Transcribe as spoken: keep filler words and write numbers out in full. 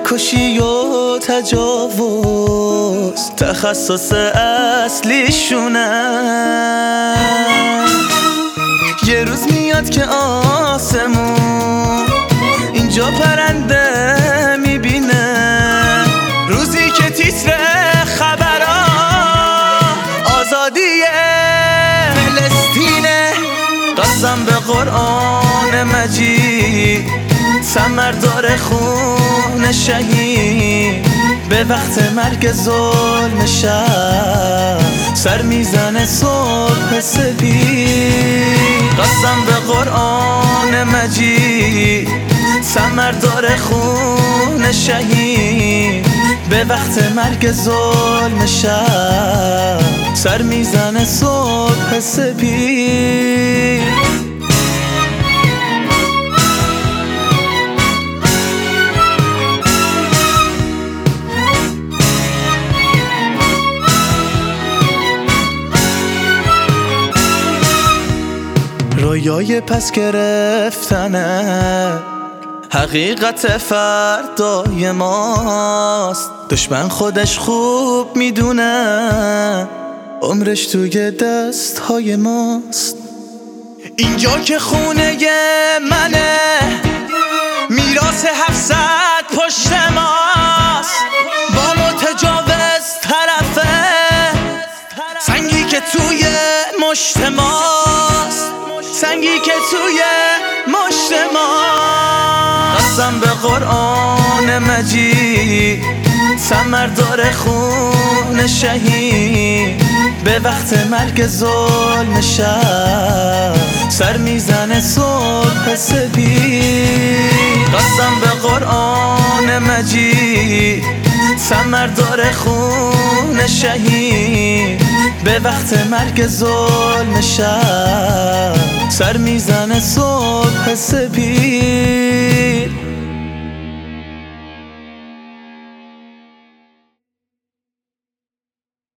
کشی و تجاوز تخصص اصلیشونه. یه روز میاد که آسمون اینجا پرنده میبینه، روزی که تیتر خبرها آزادی فلسطینه. قسم به قرآن مجید ثمر داره خون شهید، به وقت مرگ ظلم شب سر میزنه صبح سپید. قسم به قرآن مجید ثمر داره خون شهید، به وقت مرگ ظلم شب سر میزنه صبح سپید. رویای پس گرفتنه حقیقت فردای ماست، دشمن خودش خوب میدونه عمرش توی دست های ماست. اینجا که خونه منه میراث هفتصد پشت ماست، با متجاوز طرفه سنگی که توی مشت ماست، سنگی که توی مشت ماست. قسم به قرآن مجید ثمر داره خون شهید، به وقت مرگ ظلم شب سر میزنه صبح سپید. قسم به قرآن مجید ثمر داره خون شهید، به وقت مرگ ظلم شب سر میزنه صبح سپید.